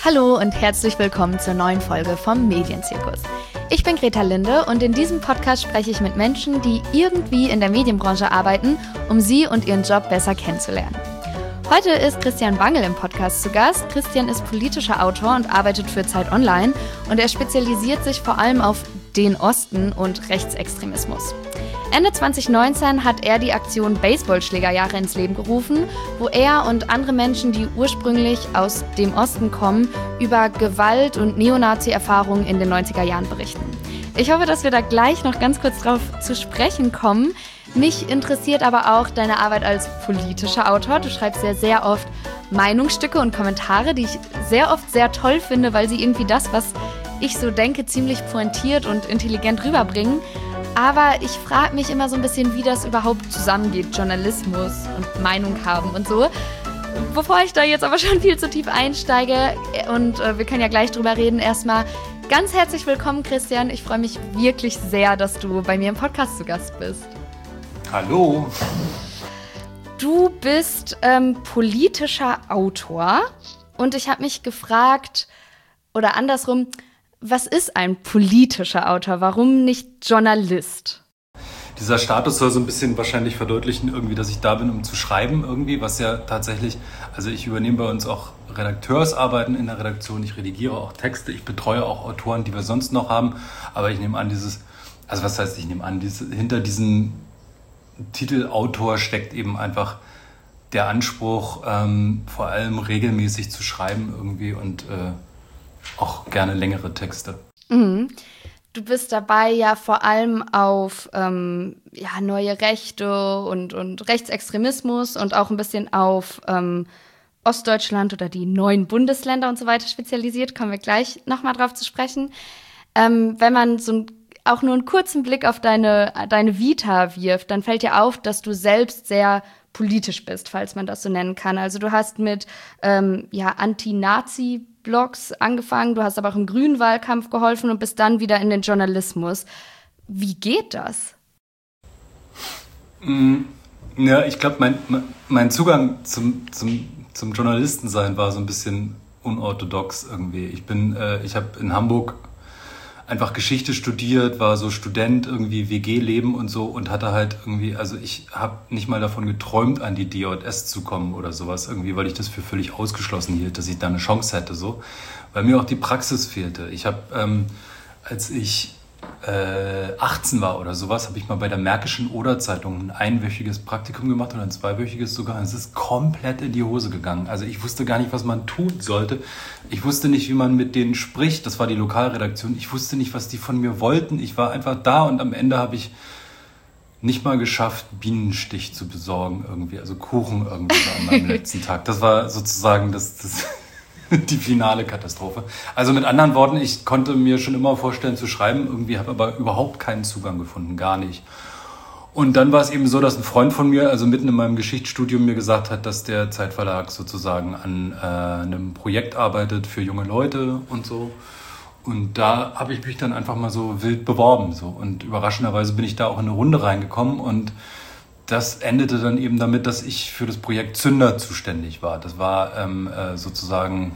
Hallo und herzlich willkommen zur neuen Folge vom Medienzirkus. Ich bin Greta Linde und in diesem Podcast spreche ich mit Menschen, die irgendwie in der Medienbranche arbeiten, um sie und ihren Job besser kennenzulernen. Heute ist Christian Wangel im Podcast zu Gast. Christian ist politischer Autor und arbeitet für Zeit Online und er spezialisiert sich vor allem auf den Osten und Rechtsextremismus. Ende 2019 hat er die Aktion Baseballschlägerjahre ins Leben gerufen, wo er und andere Menschen, die ursprünglich aus dem Osten kommen, über Gewalt und Neonazi-Erfahrungen in den 90er Jahren berichten. Ich hoffe, dass wir da gleich noch ganz kurz drauf zu sprechen kommen. Mich interessiert aber auch deine Arbeit als politischer Autor. Du schreibst ja sehr oft Meinungsstücke und Kommentare, die ich sehr oft sehr toll finde, weil sie irgendwie das, was ich so denke, ziemlich pointiert und intelligent rüberbringen. Aber ich frage mich immer so ein bisschen, wie das überhaupt zusammengeht, Journalismus und Meinung haben und so. Bevor ich da jetzt aber schon viel zu tief einsteige, und wir können ja gleich drüber reden, erstmal ganz herzlich willkommen, Christian. Ich freue mich wirklich sehr, dass du bei mir im Podcast zu Gast bist. Hallo. Du bist politischer Autor und ich habe mich gefragt, oder andersrum, was ist ein politischer Autor? Warum nicht Journalist? Dieser Status soll so ein bisschen wahrscheinlich verdeutlichen, irgendwie, dass ich da bin, um zu schreiben irgendwie, was ja tatsächlich, also ich übernehme bei uns auch Redakteursarbeiten in der Redaktion, ich redigiere auch Texte, ich betreue auch Autoren, die wir sonst noch haben, aber ich nehme an, hinter diesem Titel Autor steckt eben einfach der Anspruch, vor allem regelmäßig zu schreiben irgendwie und auch gerne längere Texte. Mhm. Du bist dabei ja vor allem auf neue Rechte und Rechtsextremismus und auch ein bisschen auf Ostdeutschland oder die neuen Bundesländer und so weiter spezialisiert. Kommen wir gleich nochmal drauf zu sprechen. Wenn man auch nur einen kurzen Blick auf deine Vita wirft, dann fällt dir auf, dass du selbst sehr politisch bist, falls man das so nennen kann. Also du hast mit Anti-Nazi-Blogs angefangen, du hast aber auch im grünen Wahlkampf geholfen und bist dann wieder in den Journalismus. Wie geht das? Ja, ich glaube, mein Zugang zum Journalistensein war so ein bisschen unorthodox irgendwie. Ich habe in Hamburg einfach Geschichte studiert, war so Student, irgendwie WG-Leben und so und hatte halt irgendwie, also ich habe nicht mal davon geträumt, an die DJS zu kommen oder sowas irgendwie, weil ich das für völlig ausgeschlossen hielt, dass ich da eine Chance hätte, so, weil mir auch die Praxis fehlte. Ich habe, als ich 18 war oder sowas, habe ich mal bei der Märkischen Oder-Zeitung ein einwöchiges Praktikum gemacht oder ein zweiwöchiges sogar. Es ist komplett in die Hose gegangen. Also ich wusste gar nicht, was man tun sollte. Ich wusste nicht, wie man mit denen spricht. Das war die Lokalredaktion. Ich wusste nicht, was die von mir wollten. Ich war einfach da und am Ende habe ich nicht mal geschafft, Bienenstich zu besorgen irgendwie. Also Kuchen irgendwie an meinem letzten Tag. Das war sozusagen die finale Katastrophe. Also mit anderen Worten, ich konnte mir schon immer vorstellen zu schreiben, irgendwie habe aber überhaupt keinen Zugang gefunden, gar nicht. Und dann war es eben so, dass ein Freund von mir, also mitten in meinem Geschichtsstudium, mir gesagt hat, dass der Zeitverlag sozusagen an einem Projekt arbeitet für junge Leute und so. Und da habe ich mich dann einfach mal so wild beworben. So. Und überraschenderweise bin ich da auch in eine Runde reingekommen und das endete dann eben damit, dass ich für das Projekt Zünder zuständig war. Das war sozusagen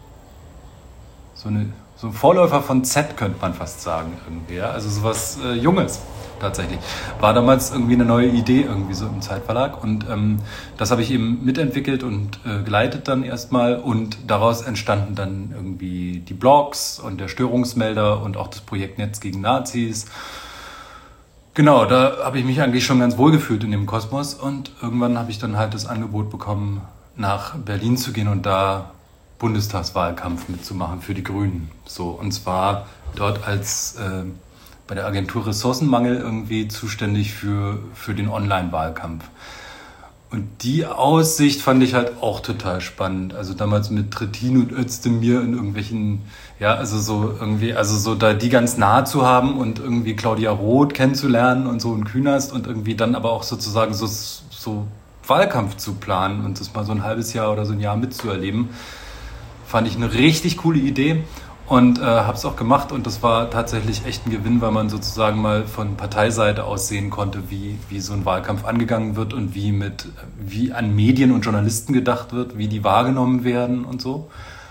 so ein Vorläufer von Z, könnte man fast sagen. Irgendwie, ja? Also sowas Junges tatsächlich. War damals irgendwie eine neue Idee irgendwie so im Zeitverlag. Und das habe ich eben mitentwickelt und geleitet dann erstmal. Und daraus entstanden dann irgendwie die Blogs und der Störungsmelder und auch das Projekt Netz gegen Nazis. Genau, da habe ich mich eigentlich schon ganz wohl gefühlt in dem Kosmos und irgendwann habe ich dann halt das Angebot bekommen, nach Berlin zu gehen und da Bundestagswahlkampf mitzumachen für die Grünen. So, und zwar dort als bei der Agentur Ressourcenmangel irgendwie zuständig für den Online-Wahlkampf. Und die Aussicht fand ich halt auch total spannend. Also damals mit Trittin und Özdemir in irgendwelchen, ja, also so irgendwie, also so da die ganz nah zu haben und irgendwie Claudia Roth kennenzulernen und so und Künast und irgendwie dann aber auch sozusagen so Wahlkampf zu planen und das mal so ein halbes Jahr oder so ein Jahr mitzuerleben, fand ich eine richtig coole Idee. Und habe es auch gemacht und das war tatsächlich echt ein Gewinn, weil man sozusagen mal von Parteiseite aus sehen konnte, wie so ein Wahlkampf angegangen wird und wie an Medien und Journalisten gedacht wird, wie die wahrgenommen werden und so.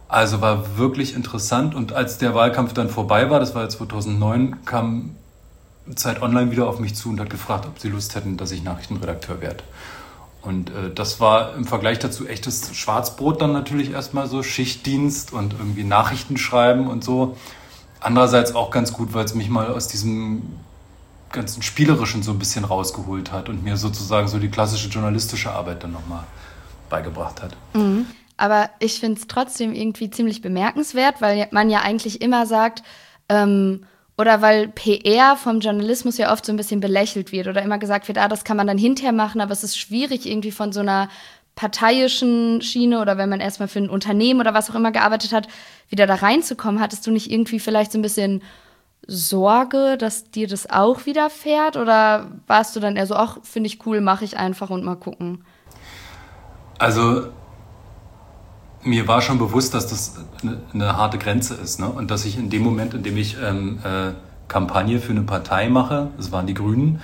Also war wirklich interessant. Und als der Wahlkampf dann vorbei war, das war 2009, kam Zeit Online wieder auf mich zu und hat gefragt, ob sie Lust hätten, dass ich Nachrichtenredakteur werde. Und das war im Vergleich dazu echtes Schwarzbrot dann natürlich erstmal so, Schichtdienst und irgendwie Nachrichten schreiben und so. Andererseits auch ganz gut, weil es mich mal aus diesem ganzen Spielerischen so ein bisschen rausgeholt hat und mir sozusagen so die klassische journalistische Arbeit dann nochmal beigebracht hat. Mhm. Aber ich finde es trotzdem irgendwie ziemlich bemerkenswert, weil man ja eigentlich immer sagt, oder weil PR vom Journalismus ja oft so ein bisschen belächelt wird oder immer gesagt wird, das kann man dann hinterher machen, aber es ist schwierig irgendwie von so einer parteiischen Schiene oder wenn man erstmal für ein Unternehmen oder was auch immer gearbeitet hat, wieder da reinzukommen. Hattest du nicht irgendwie vielleicht so ein bisschen Sorge, dass dir das auch widerfährt? Oder warst du dann eher so, ach, finde ich cool, mache ich einfach und mal gucken? Also mir war schon bewusst, dass das eine harte Grenze ist, ne? Und dass ich in dem Moment, in dem ich Kampagne für eine Partei mache, das waren die Grünen,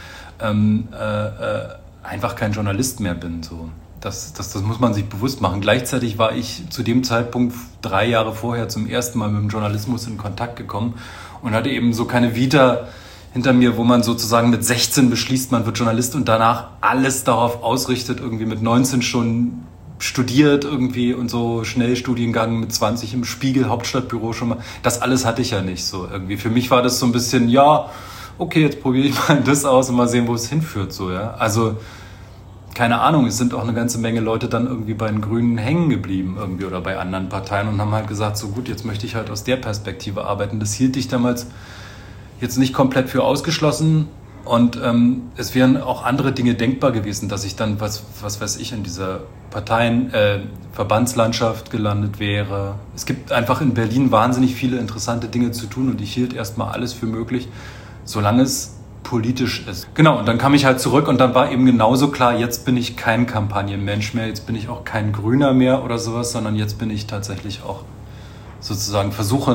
einfach kein Journalist mehr bin. So. Das muss man sich bewusst machen. Gleichzeitig war ich zu dem Zeitpunkt 3 Jahre vorher zum ersten Mal mit dem Journalismus in Kontakt gekommen und hatte eben so keine Vita hinter mir, wo man sozusagen mit 16 beschließt, man wird Journalist und danach alles darauf ausrichtet, irgendwie mit 19 schon studiert irgendwie und so Schnellstudiengang mit 20 im Spiegel, Hauptstadtbüro schon mal. Das alles hatte ich ja nicht so irgendwie. Für mich war das so ein bisschen, ja, okay, jetzt probiere ich mal das aus und mal sehen, wo es hinführt, so, ja. Also, keine Ahnung, es sind auch eine ganze Menge Leute dann irgendwie bei den Grünen hängen geblieben irgendwie oder bei anderen Parteien und haben halt gesagt, so gut, jetzt möchte ich halt aus der Perspektive arbeiten. Das hielt ich damals jetzt nicht komplett für ausgeschlossen und es wären auch andere Dinge denkbar gewesen, dass ich dann, was weiß ich, in dieser Verbandslandschaft gelandet wäre. Es gibt einfach in Berlin wahnsinnig viele interessante Dinge zu tun und ich hielt erstmal alles für möglich, solange es politisch ist. Genau, und dann kam ich halt zurück und dann war eben genauso klar, jetzt bin ich kein Kampagnenmensch mehr, jetzt bin ich auch kein Grüner mehr oder sowas, sondern jetzt bin ich tatsächlich auch sozusagen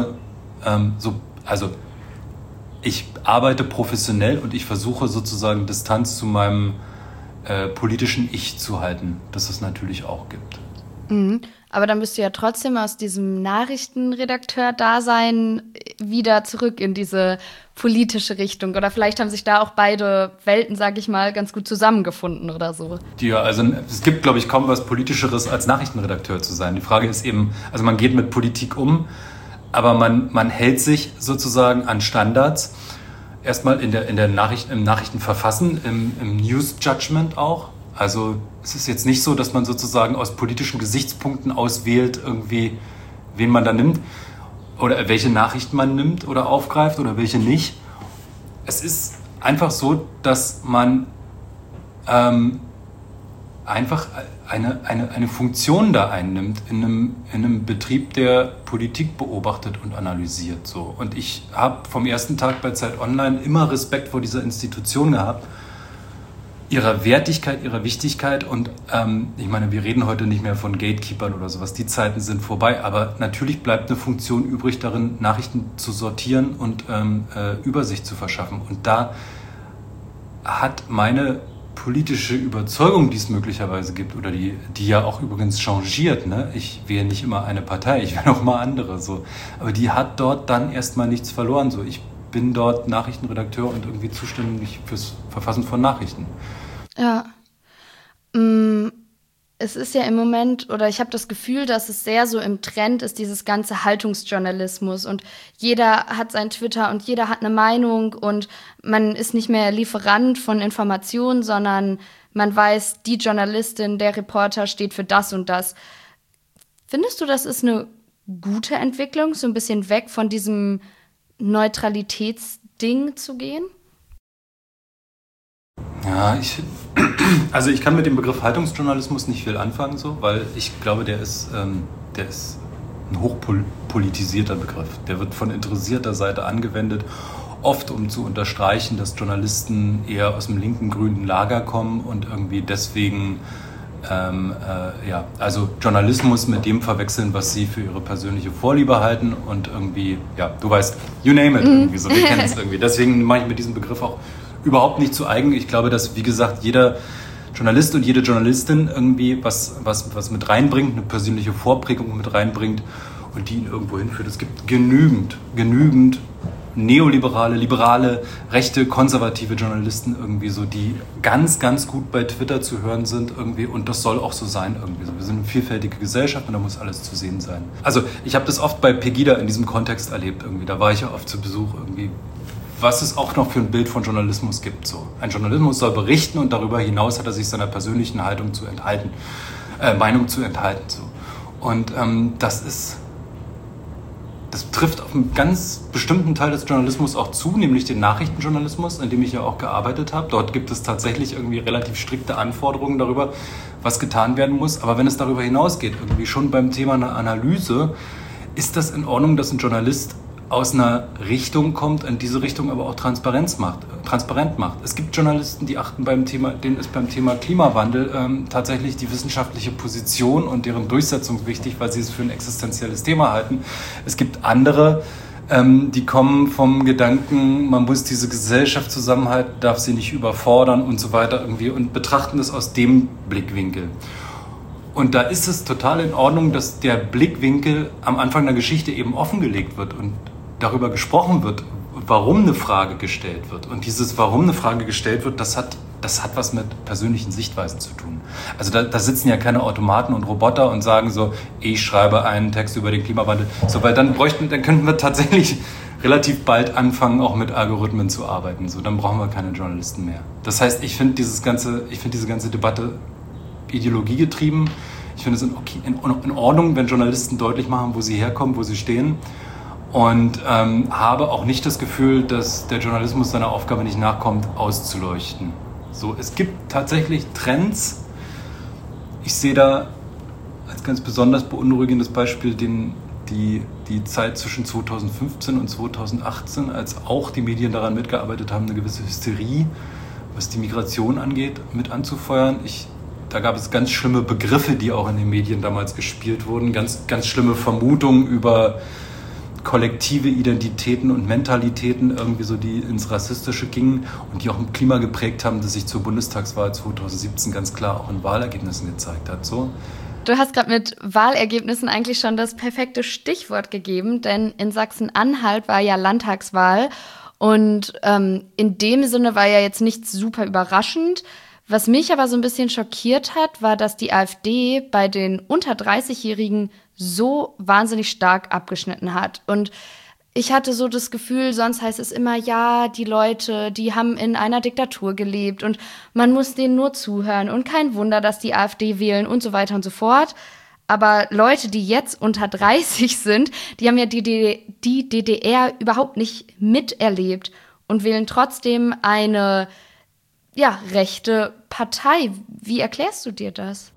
also ich arbeite professionell und ich versuche sozusagen Distanz zu meinem politischen Ich zu halten, das es natürlich auch gibt. Mhm. Aber dann bist du ja trotzdem aus diesem Nachrichtenredakteur-Dasein wieder zurück in diese politische Richtung. Oder vielleicht haben sich da auch beide Welten, sag ich mal, ganz gut zusammengefunden oder so. Ja, also es gibt, glaube ich, kaum was Politischeres als Nachrichtenredakteur zu sein. Die Frage ist eben, also man geht mit Politik um, aber man hält sich sozusagen an Standards. Erstmal im Nachrichtenverfassen, im News-Judgment auch. Also es ist jetzt nicht so, dass man sozusagen aus politischen Gesichtspunkten auswählt, irgendwie, wen man da nimmt oder welche Nachrichten man nimmt oder aufgreift oder welche nicht. Es ist einfach so, dass man einfach eine Funktion da einnimmt in einem Betrieb, der Politik beobachtet und analysiert. So. Und ich habe vom ersten Tag bei Zeit Online immer Respekt vor dieser Institution gehabt, ihrer Wertigkeit, ihrer Wichtigkeit und ich meine, wir reden heute nicht mehr von Gatekeepern oder sowas, die Zeiten sind vorbei, aber natürlich bleibt eine Funktion übrig darin, Nachrichten zu sortieren und Übersicht zu verschaffen. Und da hat meine politische Überzeugung, die es möglicherweise gibt oder die ja auch übrigens changiert, ne? Ich wähle nicht immer eine Partei, ich wähle auch mal andere, so. Aber die hat dort dann erstmal nichts verloren, so. Ich bin dort Nachrichtenredakteur und irgendwie zuständig fürs Verfassen von Nachrichten. Ja. Es ist ja im Moment, oder ich habe das Gefühl, dass es sehr so im Trend ist, dieses ganze Haltungsjournalismus. Und jeder hat sein Twitter und jeder hat eine Meinung und man ist nicht mehr Lieferant von Informationen, sondern man weiß, die Journalistin, der Reporter steht für das und das. Findest du, das ist eine gute Entwicklung, so ein bisschen weg von diesem Neutralitätsding zu gehen? Ja, ich kann mit dem Begriff Haltungsjournalismus nicht viel anfangen, so, weil ich glaube, der ist ein hochpolitisierter Begriff. Der wird von interessierter Seite angewendet, oft um zu unterstreichen, dass Journalisten eher aus dem linken grünen Lager kommen und irgendwie deswegen also Journalismus mit dem verwechseln, was sie für ihre persönliche Vorliebe halten und irgendwie, ja, du weißt, you name it, irgendwie so, wir kennen es irgendwie. Deswegen mache ich mit diesem Begriff auch überhaupt nicht zu eigen. Ich glaube, dass, wie gesagt, jeder Journalist und jede Journalistin irgendwie was mit reinbringt, eine persönliche Vorprägung mit reinbringt und die ihn irgendwo hinführt. Es gibt genügend neoliberale, liberale, rechte, konservative Journalisten irgendwie so, die ganz, ganz gut bei Twitter zu hören sind irgendwie, und das soll auch so sein irgendwie. Wir sind eine vielfältige Gesellschaft und da muss alles zu sehen sein. Also ich habe das oft bei Pegida in diesem Kontext erlebt irgendwie, da war ich ja oft zu Besuch irgendwie, was es auch noch für ein Bild von Journalismus gibt. So. Ein Journalismus soll berichten und darüber hinaus hat er sich seiner persönlichen Meinung zu enthalten. So. Und das trifft auf einen ganz bestimmten Teil des Journalismus auch zu, nämlich den Nachrichtenjournalismus, in dem ich ja auch gearbeitet habe. Dort gibt es tatsächlich irgendwie relativ strikte Anforderungen darüber, was getan werden muss. Aber wenn es darüber hinausgeht, irgendwie schon beim Thema einer Analyse, ist das in Ordnung, dass ein Journalist aus einer Richtung kommt, in diese Richtung aber auch transparent macht. Es gibt Journalisten, die achten denen ist beim Thema Klimawandel tatsächlich die wissenschaftliche Position und deren Durchsetzung wichtig, weil sie es für ein existenzielles Thema halten. Es gibt andere, die kommen vom Gedanken, man muss diese Gesellschaft zusammenhalten, darf sie nicht überfordern und so weiter irgendwie, und betrachten es aus dem Blickwinkel. Und da ist es total in Ordnung, dass der Blickwinkel am Anfang der Geschichte eben offengelegt wird und darüber gesprochen wird, warum eine Frage gestellt wird. Und dieses, warum eine Frage gestellt wird, das hat was mit persönlichen Sichtweisen zu tun. Also da sitzen ja keine Automaten und Roboter und sagen so, ich schreibe einen Text über den Klimawandel. So, weil dann könnten wir tatsächlich relativ bald anfangen, auch mit Algorithmen zu arbeiten. So, dann brauchen wir keine Journalisten mehr. Das heißt, ich finde diese ganze Debatte ideologiegetrieben. Ich finde es in Ordnung, wenn Journalisten deutlich machen, wo sie herkommen, wo sie stehen. Und habe auch nicht das Gefühl, dass der Journalismus seiner Aufgabe nicht nachkommt, auszuleuchten. So, es gibt tatsächlich Trends. Ich sehe da als ganz besonders beunruhigendes Beispiel die Zeit zwischen 2015 und 2018, als auch die Medien daran mitgearbeitet haben, eine gewisse Hysterie, was die Migration angeht, mit anzufeuern. Da gab es ganz schlimme Begriffe, die auch in den Medien damals gespielt wurden, ganz, ganz schlimme Vermutungen über kollektive Identitäten und Mentalitäten, irgendwie so, die ins Rassistische gingen und die auch im Klima geprägt haben, das sich zur Bundestagswahl 2017 ganz klar auch in Wahlergebnissen gezeigt hat. So. Du hast gerade mit Wahlergebnissen eigentlich schon das perfekte Stichwort gegeben, denn in Sachsen-Anhalt war ja Landtagswahl und in dem Sinne war ja jetzt nichts super überraschend. Was mich aber so ein bisschen schockiert hat, war, dass die AfD bei den unter 30-Jährigen so wahnsinnig stark abgeschnitten hat. Und ich hatte so das Gefühl, sonst heißt es immer, ja, die Leute, die haben in einer Diktatur gelebt und man muss denen nur zuhören und kein Wunder, dass die AfD wählen und so weiter und so fort. Aber Leute, die jetzt unter 30 sind, die haben ja die DDR überhaupt nicht miterlebt und wählen trotzdem eine rechte Partei. Wie erklärst du dir das?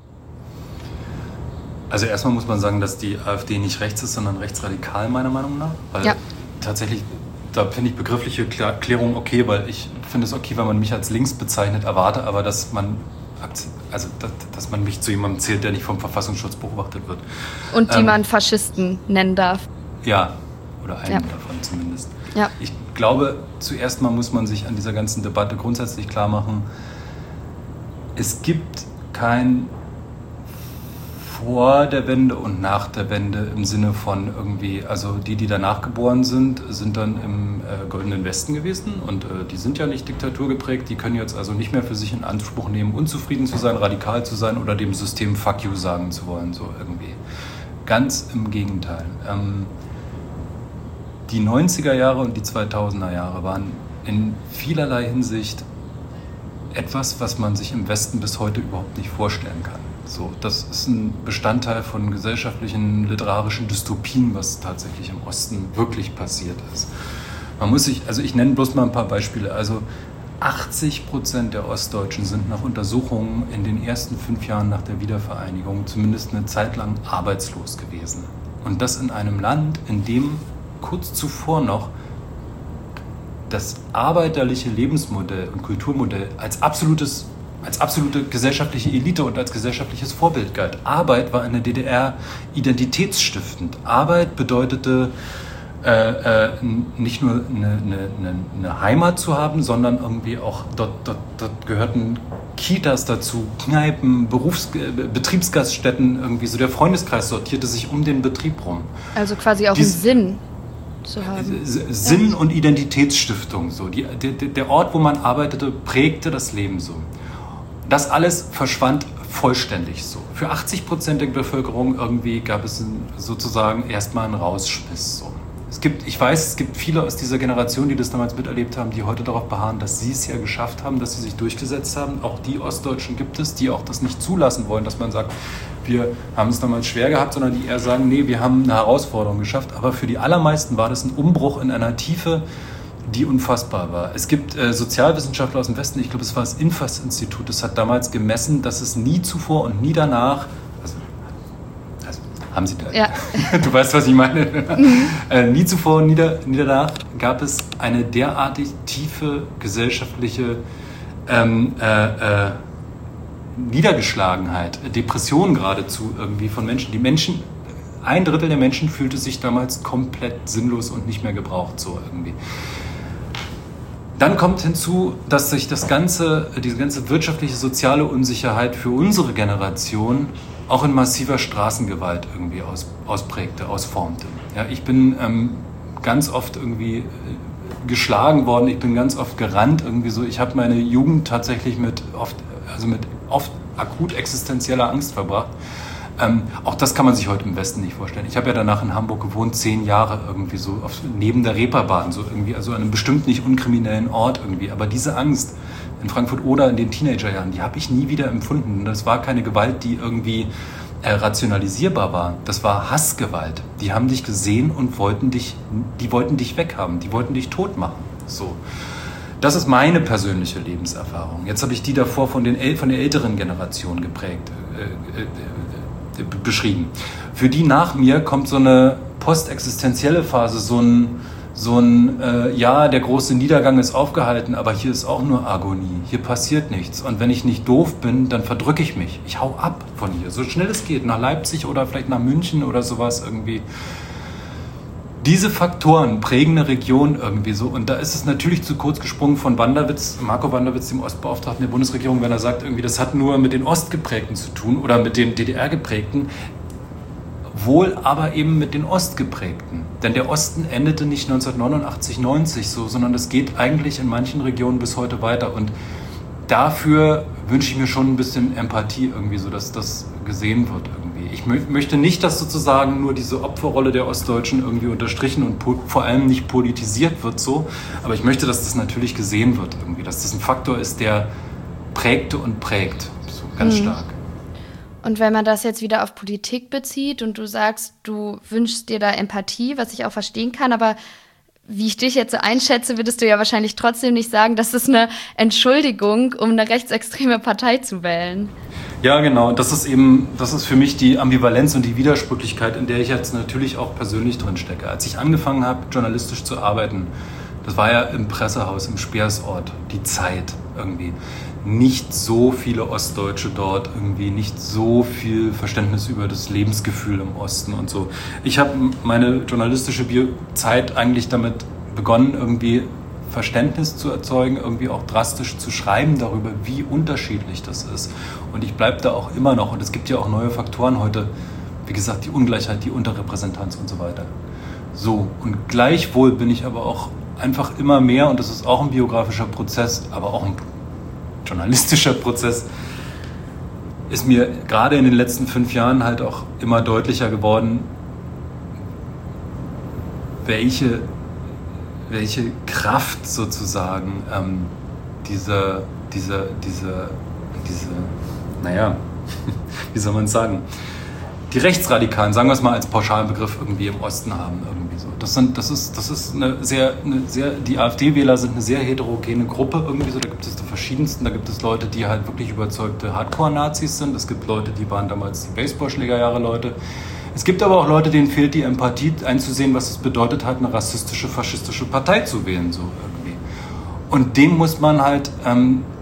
Also erstmal muss man sagen, dass die AfD nicht rechts ist, sondern rechtsradikal, meiner Meinung nach. Weil tatsächlich, da finde ich begriffliche Klärung okay, weil ich finde es okay, wenn man mich als links bezeichnet, erwarte aber, dass man mich zu jemandem zählt, der nicht vom Verfassungsschutz beobachtet wird. Und die man Faschisten nennen darf. Ja, oder einen davon zumindest. Ja. Ich glaube, zuerst mal muss man sich an dieser ganzen Debatte grundsätzlich klar machen, es gibt kein vor der Wende und nach der Wende im Sinne von irgendwie, also die danach geboren sind dann im Goldenen Westen gewesen und die sind ja nicht diktaturgeprägt, die können jetzt also nicht mehr für sich in Anspruch nehmen, unzufrieden zu sein, radikal zu sein oder dem System Fuck you sagen zu wollen, so irgendwie. Ganz im Gegenteil. Die 90er Jahre und die 2000er Jahre waren in vielerlei Hinsicht etwas, was man sich im Westen bis heute überhaupt nicht vorstellen kann. So, das ist ein Bestandteil von gesellschaftlichen, literarischen Dystopien, was tatsächlich im Osten wirklich passiert ist. Ich nenne bloß mal ein paar Beispiele. Also 80% der Ostdeutschen sind nach Untersuchungen in den ersten 5 Jahren nach der Wiedervereinigung zumindest eine Zeit lang arbeitslos gewesen. Und das in einem Land, in dem kurz zuvor noch das arbeiterliche Lebensmodell und Kulturmodell als absolute gesellschaftliche Elite und als gesellschaftliches Vorbild galt. Arbeit war in der DDR identitätsstiftend. Arbeit bedeutete nicht nur eine Heimat zu haben, sondern irgendwie auch, dort gehörten Kitas dazu, Kneipen, Betriebsgaststätten, irgendwie so der Freundeskreis sortierte sich um den Betrieb rum. Also quasi auch einen Sinn zu haben. Sinn und Identitätsstiftung. So. Der Ort, wo man arbeitete, prägte das Leben so. Das alles verschwand vollständig so. Für 80% der Bevölkerung irgendwie gab es sozusagen erstmal einen Rausschmiss. So. Ich weiß, es gibt viele aus dieser Generation, die das damals miterlebt haben, die heute darauf beharren, dass sie es ja geschafft haben, dass sie sich durchgesetzt haben. Auch die Ostdeutschen gibt es, die auch das nicht zulassen wollen, dass man sagt, wir haben es damals schwer gehabt, sondern die eher sagen, nee, wir haben eine Herausforderung geschafft. Aber für die allermeisten war das ein Umbruch in einer Tiefe, die unfassbar war. Es gibt Sozialwissenschaftler aus dem Westen, ich glaube, es war das INFAS-Institut, das hat damals gemessen, dass es nie zuvor und nie danach, also haben Sie da, ja. Du weißt, was ich meine, nie zuvor und nie danach gab es eine derartig tiefe gesellschaftliche Niedergeschlagenheit, Depression geradezu irgendwie von Menschen. Ein Drittel der Menschen fühlte sich damals komplett sinnlos und nicht mehr gebraucht, so irgendwie. Dann kommt hinzu, dass sich diese ganze wirtschaftliche, soziale Unsicherheit für unsere Generation auch in massiver Straßengewalt irgendwie ausformte. Ja, ich bin ganz oft irgendwie geschlagen worden, ich bin ganz oft gerannt irgendwie so. Ich habe meine Jugend tatsächlich mit oft akut existenzieller Angst verbracht. Auch das kann man sich heute im Westen nicht vorstellen. Ich habe ja danach in Hamburg gewohnt, 10 Jahre irgendwie so neben der Reeperbahn, so irgendwie, also an einem bestimmt nicht unkriminellen Ort irgendwie. Aber diese Angst in Frankfurt oder in den Teenagerjahren, die habe ich nie wieder empfunden. Das war keine Gewalt, die irgendwie rationalisierbar war. Das war Hassgewalt. Die haben dich gesehen und wollten dich weghaben. Die wollten dich tot machen. So. Das ist meine persönliche Lebenserfahrung. Jetzt habe ich die davor von der älteren Generation beschrieben. Für die nach mir kommt so eine postexistenzielle Phase, so ein der große Niedergang ist aufgehalten, aber hier ist auch nur Agonie. Hier passiert nichts. Und wenn ich nicht doof bin, dann verdrücke ich mich. Ich hau ab von hier, so schnell es geht, nach Leipzig oder vielleicht nach München oder sowas irgendwie. Diese Faktoren prägen eine Region irgendwie so. Und da ist es natürlich zu kurz gesprungen von Marco Wanderwitz, dem Ostbeauftragten der Bundesregierung, wenn er sagt, irgendwie, das hat nur mit den Ostgeprägten zu tun oder mit den DDR-Geprägten, wohl aber eben mit den Ostgeprägten. Denn der Osten endete nicht 1989, 90 so, sondern das geht eigentlich in manchen Regionen bis heute weiter. Und dafür wünsche ich mir schon ein bisschen Empathie irgendwie so, dass das gesehen wird irgendwie. Ich möchte nicht, dass sozusagen nur diese Opferrolle der Ostdeutschen irgendwie unterstrichen und vor allem nicht politisiert wird so, aber ich möchte, dass das natürlich gesehen wird irgendwie, dass das ein Faktor ist, der prägte und prägt, so ganz stark. Und wenn man das jetzt wieder auf Politik bezieht und du sagst, du wünschst dir da Empathie, was ich auch verstehen kann, aber wie ich dich jetzt so einschätze, würdest du ja wahrscheinlich trotzdem nicht sagen, das ist eine Entschuldigung, um eine rechtsextreme Partei zu wählen. Ja, genau. Das ist für mich die Ambivalenz und die Widersprüchlichkeit, in der ich jetzt natürlich auch persönlich drin stecke. Als ich angefangen habe, journalistisch zu arbeiten, das war ja im Pressehaus, im Speersort, die Zeit irgendwie. Nicht so viele Ostdeutsche dort, irgendwie nicht so viel Verständnis über das Lebensgefühl im Osten und so. Ich habe meine journalistische Zeit eigentlich damit begonnen, irgendwie Verständnis zu erzeugen, irgendwie auch drastisch zu schreiben darüber, wie unterschiedlich das ist. Und ich bleibe da auch immer noch. Und es gibt ja auch neue Faktoren heute, wie gesagt, die Ungleichheit, die Unterrepräsentanz und so weiter. So, und gleichwohl bin ich aber auch einfach immer mehr, und das ist auch ein biografischer Prozess, aber auch ein journalistischer Prozess, ist mir gerade in den letzten 5 Jahren halt auch immer deutlicher geworden, welche Kraft sozusagen diese, naja, wie soll man es sagen, die Rechtsradikalen, sagen wir es mal als Pauschalbegriff, irgendwie im Osten haben. Irgendwie so. Das ist eine sehr, die AfD-Wähler sind eine sehr heterogene Gruppe irgendwie so. Da gibt es die verschiedensten. Da gibt es Leute, die halt wirklich überzeugte Hardcore-Nazis sind. Es gibt Leute, die waren damals die Baseballschlägerjahre-Leute. Es gibt aber auch Leute, denen fehlt die Empathie einzusehen, was es bedeutet hat, eine rassistische, faschistische Partei zu wählen, so irgendwie. Und dem muss man halt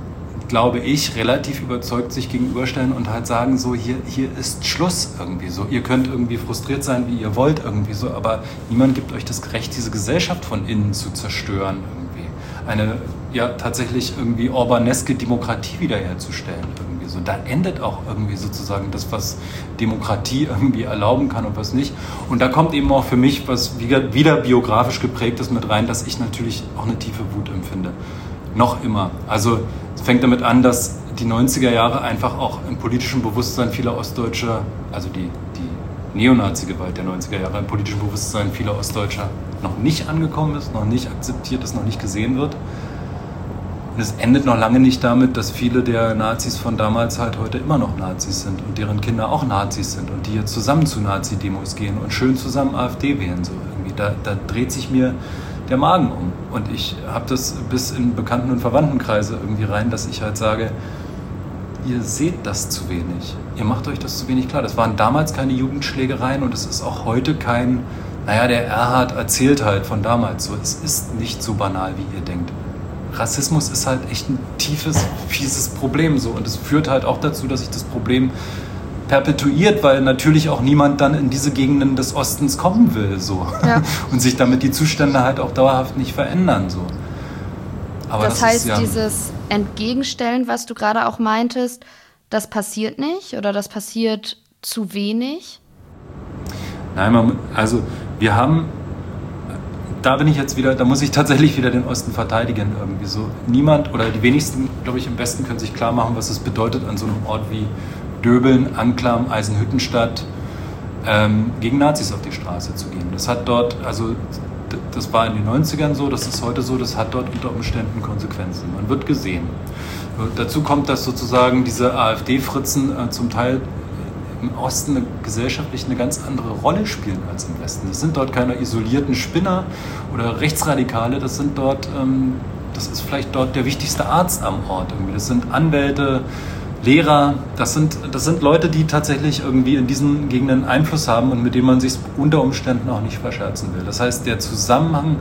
glaube ich, relativ überzeugt sich gegenüberstellen und halt sagen, so hier ist Schluss irgendwie so. Ihr könnt irgendwie frustriert sein, wie ihr wollt irgendwie so, aber niemand gibt euch das Recht, diese Gesellschaft von innen zu zerstören irgendwie. Eine ja tatsächlich irgendwie orbaneske Demokratie wiederherzustellen irgendwie so. Da endet auch irgendwie sozusagen das, was Demokratie irgendwie erlauben kann und was nicht. Und da kommt eben auch für mich was wieder biografisch geprägtes mit rein, dass ich natürlich auch eine tiefe Wut empfinde. Noch immer. Also es fängt damit an, dass die 90er Jahre einfach auch im politischen Bewusstsein vieler Ostdeutscher, also die Neonazi-Gewalt der 90er Jahre im politischen Bewusstsein vieler Ostdeutscher noch nicht angekommen ist, noch nicht akzeptiert ist, noch nicht gesehen wird. Und es endet noch lange nicht damit, dass viele der Nazis von damals halt heute immer noch Nazis sind und deren Kinder auch Nazis sind und die jetzt zusammen zu Nazi-Demos gehen und schön zusammen AfD wählen. So irgendwie. Da dreht sich mir der Magen um. Und ich habe das bis in Bekannten- und Verwandtenkreise irgendwie rein, dass ich halt sage, ihr seht das zu wenig. Ihr macht euch das zu wenig klar. Das waren damals keine Jugendschlägereien und es ist auch heute kein, der Erhard erzählt halt von damals so. Es ist nicht so banal, wie ihr denkt. Rassismus ist halt echt ein tiefes, fieses Problem so. Und es führt halt auch dazu, dass sich das Problem perpetuiert, weil natürlich auch niemand dann in diese Gegenden des Ostens kommen will so. Ja. Und sich damit die Zustände halt auch dauerhaft nicht verändern so. Aber das heißt, dieses Entgegenstellen, was du gerade auch meintest, das passiert nicht oder das passiert zu wenig? Nein, wir haben, da muss ich tatsächlich wieder den Osten verteidigen irgendwie so. Niemand oder die wenigsten, glaube ich, im Westen können sich klar machen, was es bedeutet, an so einem Ort wie Döbeln, Anklam, Eisenhüttenstadt gegen Nazis auf die Straße zu gehen. Das hat dort, das war in den 90ern so, das ist heute so, das hat dort unter Umständen Konsequenzen. Man wird gesehen. Dazu kommt, dass sozusagen diese AfD-Fritzen zum Teil im Osten gesellschaftlich eine ganz andere Rolle spielen als im Westen. Das sind dort keine isolierten Spinner oder Rechtsradikale, das ist vielleicht dort der wichtigste Arzt am Ort irgendwie. Das sind Anwälte, Lehrer, das sind Leute, die tatsächlich irgendwie in diesen Gegenden Einfluss haben und mit denen man sich unter Umständen auch nicht verscherzen will. Das heißt, der Zusammenhang,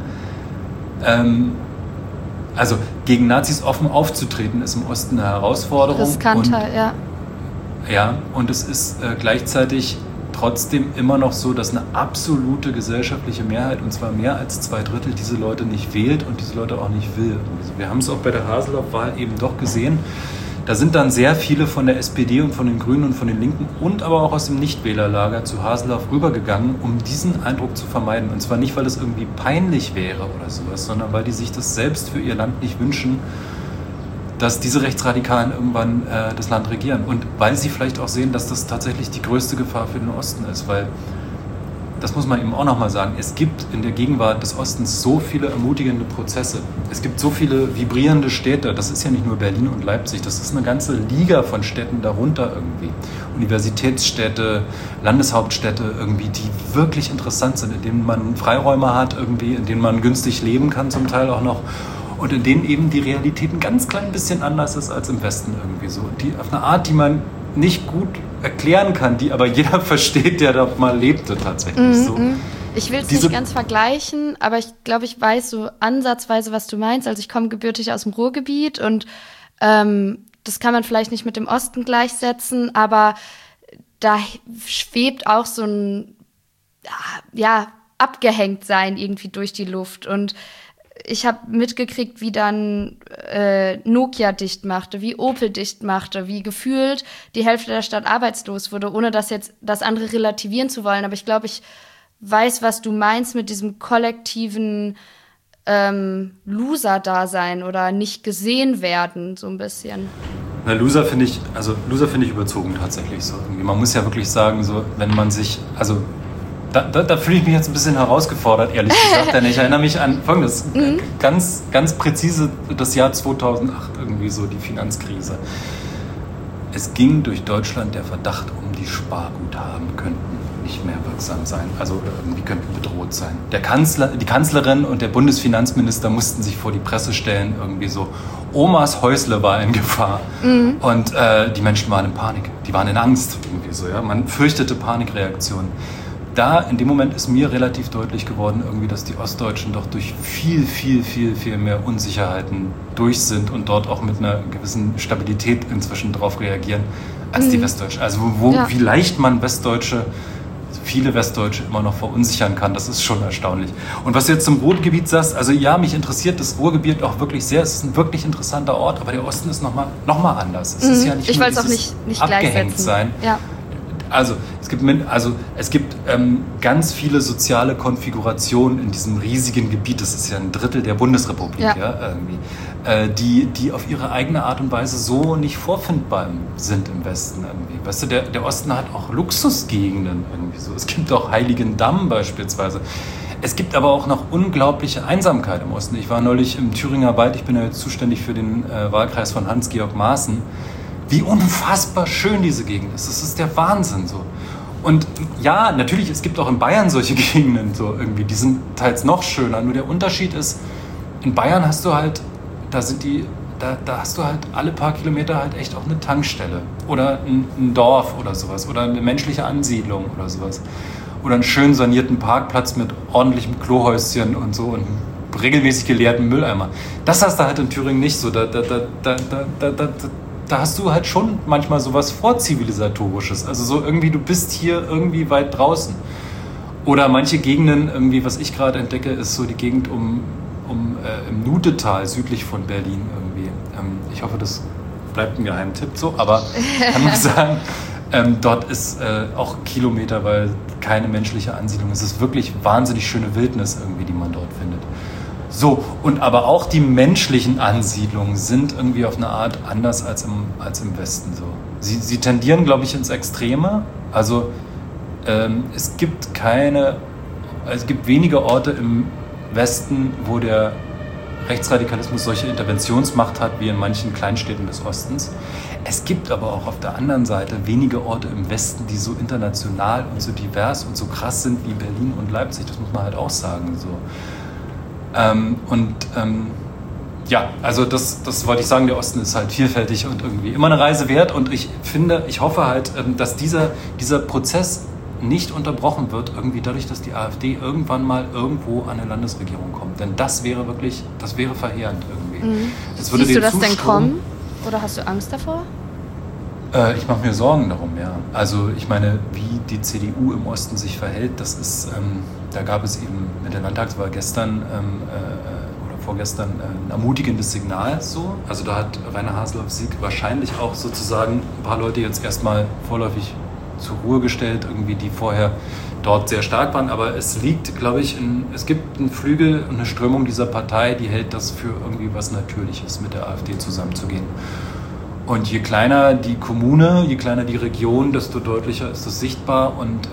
gegen Nazis offen aufzutreten, ist im Osten eine Herausforderung. Riskanter, ja. Ja, und es ist gleichzeitig trotzdem immer noch so, dass eine absolute gesellschaftliche Mehrheit, und zwar mehr als 2/3, diese Leute nicht wählt und diese Leute auch nicht will. Wir haben es auch bei der Haseloff-Wahl eben doch gesehen. Da sind dann sehr viele von der SPD und von den Grünen und von den Linken und aber auch aus dem Nichtwählerlager zu Haseloff rübergegangen, um diesen Eindruck zu vermeiden. Und zwar nicht, weil es irgendwie peinlich wäre oder sowas, sondern weil die sich das selbst für ihr Land nicht wünschen, dass diese Rechtsradikalen irgendwann das Land regieren. Und weil sie vielleicht auch sehen, dass das tatsächlich die größte Gefahr für den Osten ist, weil, das muss man eben auch nochmal sagen, es gibt in der Gegenwart des Ostens so viele ermutigende Prozesse. Es gibt so viele vibrierende Städte. Das ist ja nicht nur Berlin und Leipzig, das ist eine ganze Liga von Städten darunter irgendwie. Universitätsstädte, Landeshauptstädte irgendwie, die wirklich interessant sind, in denen man Freiräume hat irgendwie, in denen man günstig leben kann zum Teil auch noch. Und in denen eben die Realität ein ganz klein bisschen anders ist als im Westen irgendwie so. Die auf eine Art, die man nicht gut erklären kann, die aber jeder versteht, der dort mal lebte tatsächlich. So. Ich will es nicht ganz vergleichen, aber ich glaube, ich weiß so ansatzweise, was du meinst. Also ich komme gebürtig aus dem Ruhrgebiet und das kann man vielleicht nicht mit dem Osten gleichsetzen, aber da schwebt auch so ein Abgehängtsein irgendwie durch die Luft. Und ich habe mitgekriegt, wie dann Nokia dicht machte, wie Opel dicht machte, wie gefühlt die Hälfte der Stadt arbeitslos wurde, ohne das jetzt das andere relativieren zu wollen. Aber ich glaube, ich weiß, was du meinst mit diesem kollektiven Loser-Dasein oder nicht gesehen werden, so ein bisschen. Na, Loser finde ich überzogen tatsächlich so. Man muss ja wirklich sagen, so, wenn man sich, da fühle ich mich jetzt ein bisschen herausgefordert, ehrlich gesagt, denn ich erinnere mich an Folgendes, ganz, ganz präzise das Jahr 2008, irgendwie so die Finanzkrise. Es ging durch Deutschland der Verdacht die Sparguthaben könnten nicht mehr wirksam sein, also irgendwie könnten bedroht sein. Die Kanzlerin und der Bundesfinanzminister mussten sich vor die Presse stellen, irgendwie so, Omas Häusle war in Gefahr und die Menschen waren in Panik, die waren in Angst, irgendwie so, ja, man fürchtete Panikreaktionen. da in dem Moment ist mir relativ deutlich geworden, irgendwie, dass die Ostdeutschen doch durch viel mehr Unsicherheiten durch sind und dort auch mit einer gewissen Stabilität inzwischen drauf reagieren als die Westdeutschen. Also wie leicht man viele Westdeutsche immer noch verunsichern kann, das ist schon erstaunlich. Und was du jetzt zum Ruhrgebiet sagst, also ja, mich interessiert das Ruhrgebiet auch wirklich sehr, es ist ein wirklich interessanter Ort, aber der Osten ist noch mal anders. Es ist ja nicht ich nur will es auch nicht abgehängt sein. Ja. Also es gibt ganz viele soziale Konfigurationen in diesem riesigen Gebiet, das ist ja 1/3 der Bundesrepublik, irgendwie, die auf ihre eigene Art und Weise so nicht vorfindbar sind im Westen irgendwie. Weißt du, der Osten hat auch Luxusgegenden irgendwie so. Es gibt auch Heiligendamm beispielsweise. Es gibt aber auch noch unglaubliche Einsamkeit im Osten. Ich war neulich im Thüringer Wald, ich bin ja jetzt zuständig für den Wahlkreis von Hans-Georg Maaßen. Wie unfassbar schön diese Gegend ist. Das ist der Wahnsinn so. Und ja, natürlich, es gibt auch in Bayern solche Gegenden so irgendwie, die sind teils noch schöner. Nur der Unterschied ist, in Bayern hast du halt, da hast du halt alle paar Kilometer halt echt auch eine Tankstelle oder ein Dorf oder sowas oder eine menschliche Ansiedlung oder sowas. Oder einen schön sanierten Parkplatz mit ordentlichem Klohäuschen und so und regelmäßig geleerten Mülleimer. Das hast du halt in Thüringen nicht so. Da hast du halt schon manchmal sowas Vorzivilisatorisches. Also so irgendwie, du bist hier irgendwie weit draußen. Oder manche Gegenden, irgendwie, was ich gerade entdecke, ist so die Gegend im Nutetal, südlich von Berlin irgendwie. Ich hoffe, das bleibt ein Geheimtipp so, aber kann man sagen, dort ist auch Kilometer, weil keine menschliche Ansiedlung ist. Es ist wirklich wahnsinnig schöne Wildnis irgendwie, die man dort findet. So, und aber auch die menschlichen Ansiedlungen sind irgendwie auf eine Art anders als im Westen so. Sie tendieren, glaube ich, ins Extreme. Also es gibt wenige Orte im Westen, wo der Rechtsradikalismus solche Interventionsmacht hat wie in manchen Kleinstädten des Ostens. Es gibt aber auch auf der anderen Seite wenige Orte im Westen, die so international und so divers und so krass sind wie Berlin und Leipzig. Das muss man halt auch sagen so. Ja, also das wollte ich sagen, der Osten ist halt vielfältig und irgendwie immer eine Reise wert und ich hoffe halt, dass dieser Prozess nicht unterbrochen wird, irgendwie dadurch, dass die AfD irgendwann mal irgendwo an eine Landesregierung kommt. Denn das wäre verheerend irgendwie. Siehst du das denn kommen oder hast du Angst davor? Ich mache mir Sorgen darum, ja. Also ich meine, wie die CDU im Osten sich verhält, das ist, da gab es eben mit der Landtagswahl gestern oder vorgestern ein ermutigendes Signal so. Also da hat Rainer Haseloff-Sieg wahrscheinlich auch sozusagen ein paar Leute jetzt erstmal vorläufig zur Ruhe gestellt, irgendwie, die vorher dort sehr stark waren. Aber es liegt, glaube ich, es gibt einen Flügel und eine Strömung dieser Partei, die hält das für irgendwie was Natürliches, mit der AfD zusammenzugehen. Und je kleiner die Kommune, je kleiner die Region, desto deutlicher ist das sichtbar. Und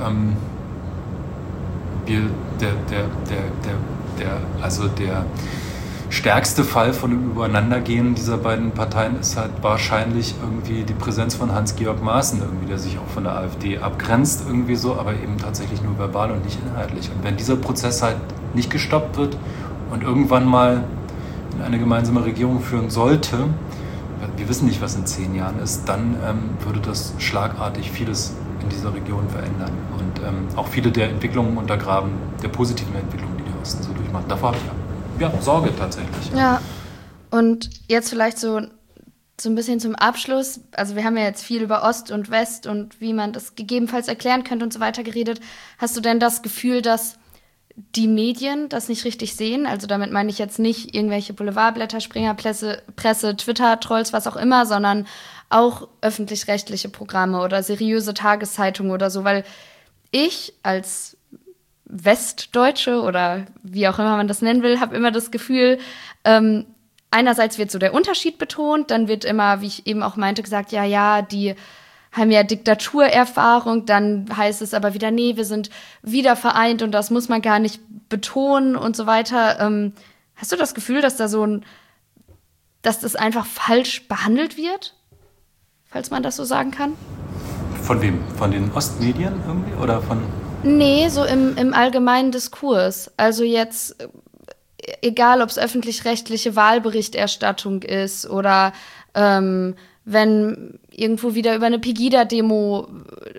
der stärkste Fall von dem Übereinandergehen dieser beiden Parteien ist halt wahrscheinlich irgendwie die Präsenz von Hans-Georg Maaßen, irgendwie, der sich auch von der AfD abgrenzt, irgendwie so, aber eben tatsächlich nur verbal und nicht inhaltlich. Und wenn dieser Prozess halt nicht gestoppt wird und irgendwann mal in eine gemeinsame Regierung führen sollte, wir wissen nicht, was in 10 Jahren ist, dann würde das schlagartig vieles in dieser Region verändern und auch viele der Entwicklungen untergraben, der positiven Entwicklungen, die der Osten so durchmacht. Davor habe ich Sorge tatsächlich. Ja, und jetzt vielleicht so ein bisschen zum Abschluss. Also wir haben ja jetzt viel über Ost und West und wie man das gegebenenfalls erklären könnte und so weiter geredet. Hast du denn das Gefühl, dass die Medien das nicht richtig sehen? Also damit meine ich jetzt nicht irgendwelche Boulevardblätter, Springerpresse, Twitter-Trolls, was auch immer, sondern auch öffentlich-rechtliche Programme oder seriöse Tageszeitungen oder so, weil ich als Westdeutsche oder wie auch immer man das nennen will, habe immer das Gefühl, einerseits wird so der Unterschied betont, dann wird immer, wie ich eben auch meinte, gesagt, ja, die haben ja Diktaturerfahrung, dann heißt es aber wieder, nee, wir sind wieder vereint und das muss man gar nicht betonen und so weiter. Hast du das Gefühl, dass dass das einfach falsch behandelt wird? Falls man das so sagen kann? Von wem? Von den Ostmedien irgendwie oder von... Nee, so im allgemeinen Diskurs. Also jetzt, egal ob es öffentlich-rechtliche Wahlberichterstattung ist oder wenn irgendwo wieder über eine Pegida-Demo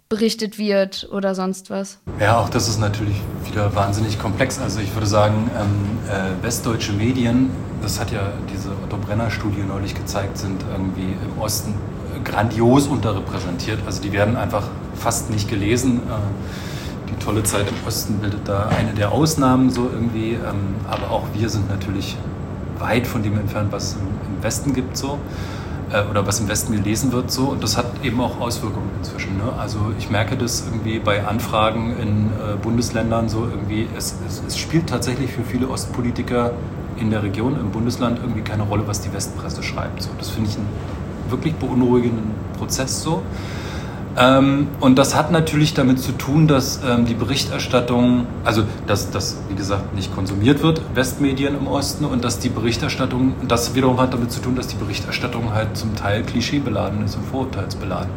berichtet wird oder sonst was? Ja, auch das ist natürlich wieder wahnsinnig komplex. Also ich würde sagen, westdeutsche Medien, das hat ja diese Otto-Brenner-Studie neulich gezeigt, sind irgendwie im Osten grandios unterrepräsentiert. Also die werden einfach fast nicht gelesen. Die tolle Zeit im Osten bildet da eine der Ausnahmen so irgendwie. Aber auch wir sind natürlich weit von dem entfernt, was es im Westen gibt so. Oder was im Westen gelesen wird so, und das hat eben auch Auswirkungen inzwischen. Ne? Also ich merke das irgendwie bei Anfragen in Bundesländern so irgendwie, es spielt tatsächlich für viele Ostpolitiker in der Region, im Bundesland irgendwie keine Rolle, was die Westpresse schreibt. So. Das finde ich einen wirklich beunruhigenden Prozess so. Und das hat natürlich damit zu tun, dass die Berichterstattung, also dass wie gesagt nicht konsumiert wird, Westmedien im Osten, und dass die Berichterstattung, das wiederum hat damit zu tun, dass die Berichterstattung halt zum Teil klischeebeladen ist und vorurteilsbeladen.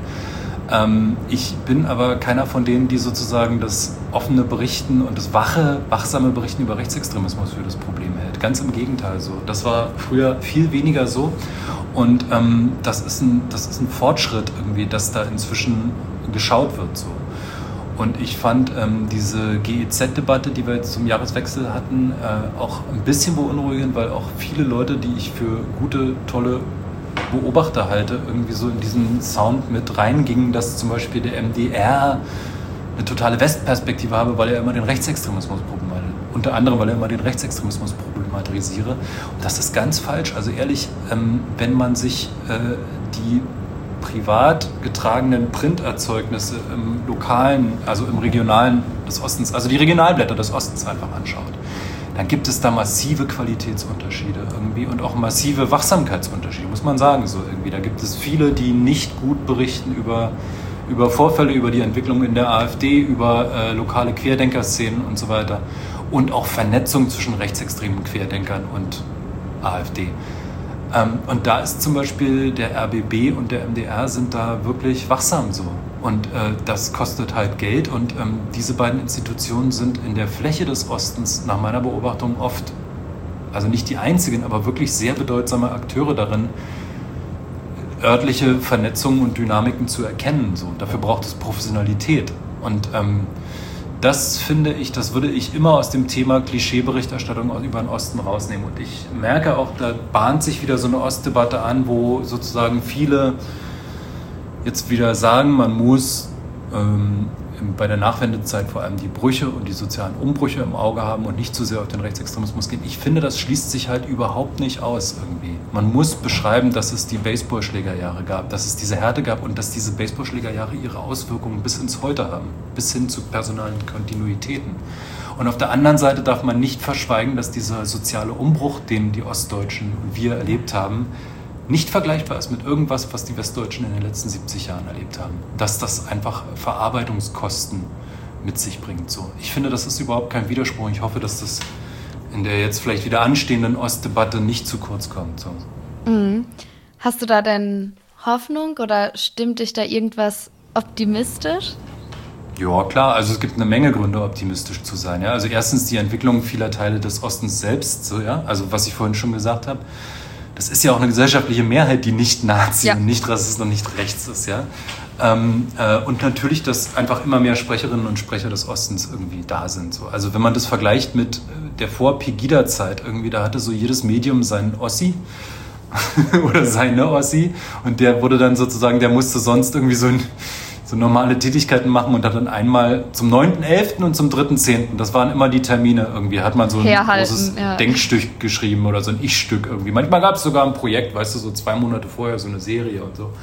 Ich bin aber keiner von denen, die sozusagen das offene Berichten und das wachsame Berichten über Rechtsextremismus für das Problem hält. Ganz im Gegenteil so. Das war früher viel weniger so. Und das ist ein Fortschritt irgendwie, dass da inzwischen geschaut wird so. Und ich fand diese GEZ-Debatte, die wir jetzt zum Jahreswechsel hatten, auch ein bisschen beunruhigend, weil auch viele Leute, die ich für gute, tolle Beobachter halte, irgendwie so in diesen Sound mit reingingen, dass zum Beispiel der MDR eine totale Westperspektive habe, weil er immer den Rechtsextremismus problematisiert. Unter anderem, weil er immer den Rechtsextremismus problematisiere. Und das ist ganz falsch. Also ehrlich, wenn man sich die privat getragenen Printerzeugnisse im lokalen, also im regionalen des Ostens, also die Regionalblätter des Ostens einfach anschaut, dann gibt es da massive Qualitätsunterschiede irgendwie und auch massive Wachsamkeitsunterschiede, muss man sagen so irgendwie. Da gibt es viele, die nicht gut berichten über Vorfälle, über die Entwicklung in der AfD, über lokale Querdenkerszenen und so weiter und auch Vernetzung zwischen rechtsextremen Querdenkern und AfD. Und da ist zum Beispiel der RBB und der MDR sind da wirklich wachsam so. Und das kostet halt Geld, und diese beiden Institutionen sind in der Fläche des Ostens nach meiner Beobachtung oft, also nicht die einzigen, aber wirklich sehr bedeutsame Akteure darin, örtliche Vernetzungen und Dynamiken zu erkennen. So. Dafür braucht es Professionalität. Und das finde ich, das würde ich immer aus dem Thema Klischeeberichterstattung über den Osten rausnehmen. Und ich merke auch, da bahnt sich wieder so eine Ostdebatte an, wo sozusagen viele jetzt wieder sagen, man muss bei der Nachwendezeit vor allem die Brüche und die sozialen Umbrüche im Auge haben und nicht zu sehr auf den Rechtsextremismus gehen. Ich finde, das schließt sich halt überhaupt nicht aus irgendwie. Man muss beschreiben, dass es die Baseballschlägerjahre gab, dass es diese Härte gab und dass diese Baseballschlägerjahre ihre Auswirkungen bis ins Heute haben, bis hin zu personalen Kontinuitäten. Und auf der anderen Seite darf man nicht verschweigen, dass dieser soziale Umbruch, den die Ostdeutschen und wir erlebt haben, nicht vergleichbar ist mit irgendwas, was die Westdeutschen in den letzten 70 Jahren erlebt haben. Dass das einfach Verarbeitungskosten mit sich bringt. So. Ich finde, das ist überhaupt kein Widerspruch. Ich hoffe, dass das in der jetzt vielleicht wieder anstehenden Ostdebatte nicht zu kurz kommt. So. Mhm. Hast du da denn Hoffnung oder stimmt dich da irgendwas optimistisch? Ja, klar. Also es gibt eine Menge Gründe, optimistisch zu sein. Ja? Also erstens die Entwicklung vieler Teile des Ostens selbst. So, ja? Also was ich vorhin schon gesagt habe. Das ist ja auch eine gesellschaftliche Mehrheit, die nicht Nazi und nicht Rassist und nicht rechts ist. Ja? Und natürlich, dass einfach immer mehr Sprecherinnen und Sprecher des Ostens irgendwie da sind. So. Also wenn man das vergleicht mit der Vor-Pegida-Zeit, irgendwie, da hatte so jedes Medium seinen Ossi oder seine Ossi, und der wurde dann sozusagen, der musste sonst irgendwie so normale Tätigkeiten machen und hat dann einmal zum 9.11. und zum 3.10., das waren immer die Termine irgendwie, hat man so ein großes Denkstück geschrieben oder so ein Ich-Stück irgendwie. Manchmal gab es sogar ein Projekt, weißt du, so 2 Monate vorher, so eine Serie und so.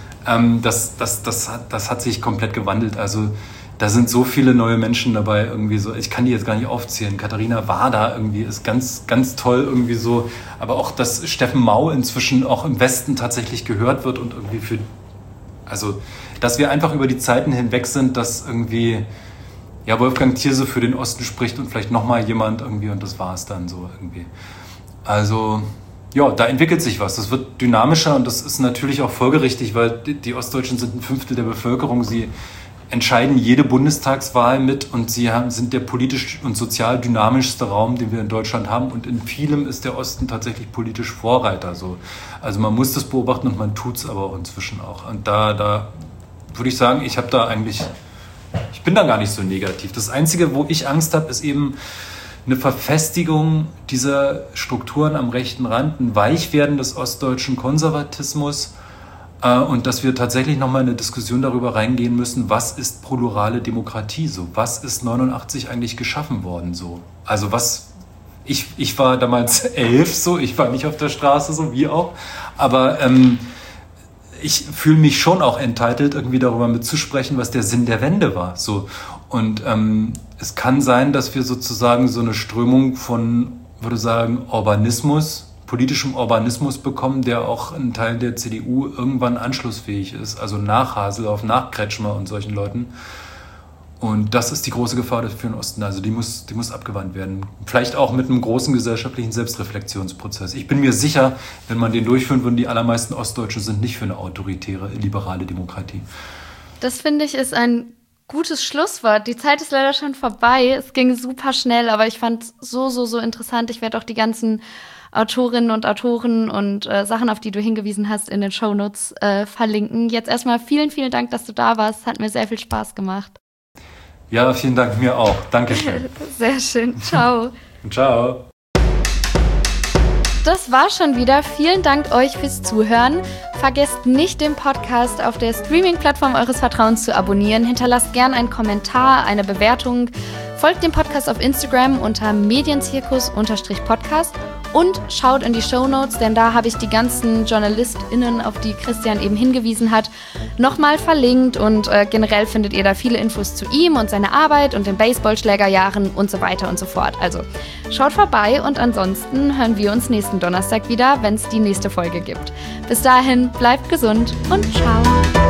Das hat sich komplett gewandelt, also da sind so viele neue Menschen dabei irgendwie so, ich kann die jetzt gar nicht aufzählen. Katharina Wader irgendwie ist ganz, ganz toll irgendwie so, aber auch, dass Steffen Mau inzwischen auch im Westen tatsächlich gehört wird und irgendwie dass wir einfach über die Zeiten hinweg sind, dass irgendwie Wolfgang Thierse für den Osten spricht und vielleicht nochmal jemand irgendwie, und das war es dann so irgendwie. Also ja, da entwickelt sich was. Das wird dynamischer und das ist natürlich auch folgerichtig, weil die Ostdeutschen sind 1/5 der Bevölkerung. Sie entscheiden jede Bundestagswahl mit und sie sind der politisch und sozial dynamischste Raum, den wir in Deutschland haben, und in vielem ist der Osten tatsächlich politisch Vorreiter. So. Also man muss das beobachten und man tut es aber auch inzwischen auch. Und da würde ich sagen, ich bin da gar nicht so negativ. Das Einzige, wo ich Angst habe, ist eben eine Verfestigung dieser Strukturen am rechten Rand, ein Weichwerden des ostdeutschen Konservatismus und dass wir tatsächlich nochmal in eine Diskussion darüber reingehen müssen, was ist plurale Demokratie so? Was ist 89 eigentlich geschaffen worden so? Also ich war damals 11 so, ich war nicht auf der Straße so, wie auch, aber ich fühle mich schon auch entitled, irgendwie darüber mitzusprechen, was der Sinn der Wende war. So. Und es kann sein, dass wir sozusagen so eine Strömung von, würde sagen, politischem Urbanismus bekommen, der auch ein Teil der CDU irgendwann anschlussfähig ist. Also nach Haseloff, nach Kretschmer und solchen Leuten. Und das ist die große Gefahr für den Osten. Also die muss abgewandt werden. Vielleicht auch mit einem großen gesellschaftlichen Selbstreflexionsprozess. Ich bin mir sicher, wenn man den durchführen würde, die allermeisten Ostdeutsche sind nicht für eine autoritäre, liberale Demokratie. Das finde ich ist ein gutes Schlusswort. Die Zeit ist leider schon vorbei. Es ging super schnell, aber ich fand es so interessant. Ich werde auch die ganzen Autorinnen und Autoren und Sachen, auf die du hingewiesen hast, in den Shownotes verlinken. Jetzt erstmal vielen Dank, dass du da warst. Hat mir sehr viel Spaß gemacht. Ja, vielen Dank, mir auch. Dankeschön. Sehr schön. Ciao. Ciao. Das war schon wieder. Vielen Dank euch fürs Zuhören. Vergesst nicht, den Podcast auf der Streaming-Plattform eures Vertrauens zu abonnieren. Hinterlasst gern einen Kommentar, eine Bewertung. Folgt dem Podcast auf Instagram unter medienzirkus_podcast und schaut in die Shownotes, denn da habe ich die ganzen JournalistInnen, auf die Christian eben hingewiesen hat, nochmal verlinkt und generell findet ihr da viele Infos zu ihm und seiner Arbeit und den Baseballschlägerjahren und so weiter und so fort. Also schaut vorbei und ansonsten hören wir uns nächsten Donnerstag wieder, wenn es die nächste Folge gibt. Bis dahin, bleibt gesund und ciao!